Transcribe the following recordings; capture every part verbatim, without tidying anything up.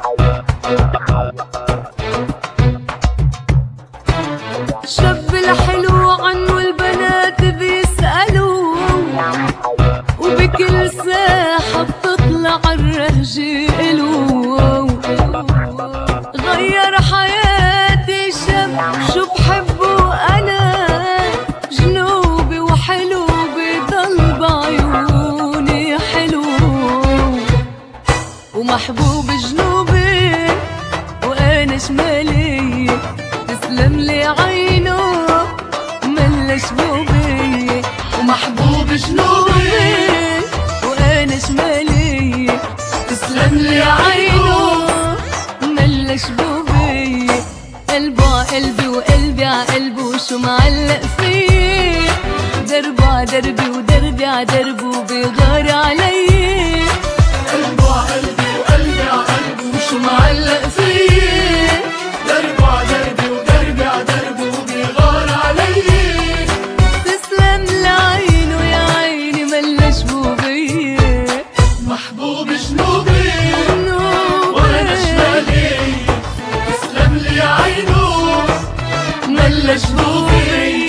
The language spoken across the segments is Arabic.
شاب الحلو عنه البنات بيسألوا، وبكل ساحة بتطلع الرهجة إلو. غير حياتي شاب شو بحبه أنا، جنوبي وحلو بضل بعيوني حلو، ومحبوب جنوبي وأنا شمالي، تسلم لي عينه ملا شبوبي. ومحبوب جنوبي وانا شمالي، تسلم لي عينه ملا شبوبي. قلبه عقلبي وقلبي عقلبه، شو معلق فيه، دربه عدربي ودربي عدربه بيغار علي. قلبه عقلبي وقلبي عقلبه، شو معلق فيه، دربه عدربي ودربي عدربه بيغار علي. تسلم لعينه يا عيني ملا شبوبي. محبوب جنوبي وانا شمالي، تسلم لي عينه ملا شبوبي.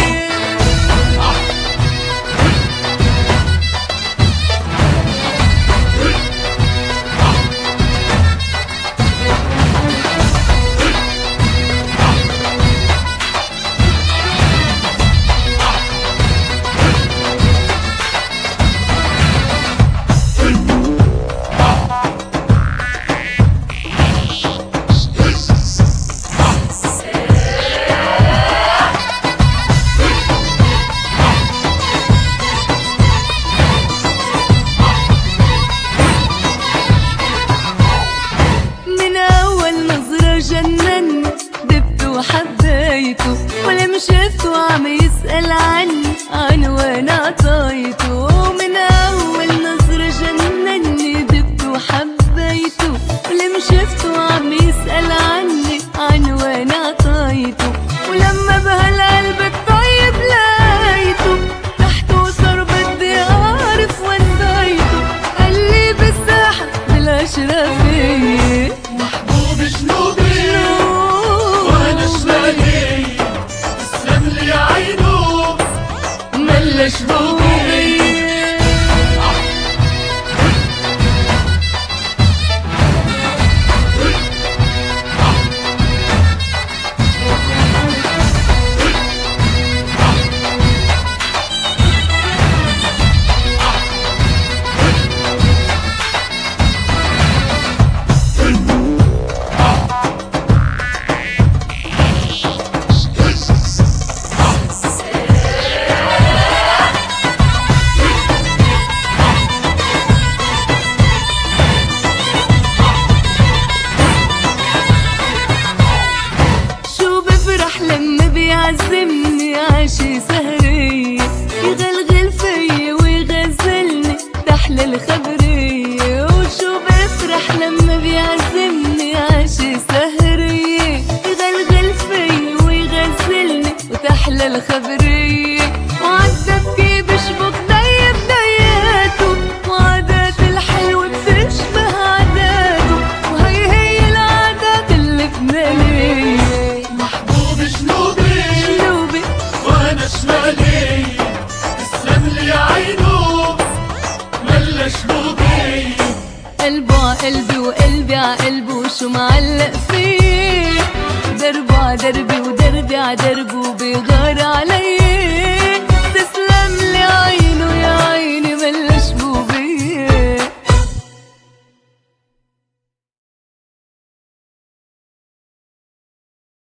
جنن دبته وحبيته، ولما شفته عم يسأل عني عنوان عطايته. من أول نظرة جنني دبته وحبيته، ولما شفته عم يسأل عني عنوان عطايته. ولما بهالقلب الطيب لقيته، تحته صار بدي أعرف وين ضيته. قال لي بالساحة بالأشرفية. محبوب جنوبي وانا شمالي، تسلم لي عينه ملا شبوبي. لما بيعزمني عشي سهرية، يغلغل فيي ويغزلني تحلى الخبرية. وشو بفرح لما بيعزمني عشي سهرية، يغلغل فيي ويغزلني وتحلى الخبرية. وعالدبكي بشبك طيب دياته، وعادات الحلوة بتشبه عاداته، وهي هي العادات اللبنانية. جنوبي وانا شمالي، تسلم لي عينه ملا شبوبي. قلبه عقلبي وقلبي عقلبه، شو معلق فيه، دربه عدربي ودربي عدربه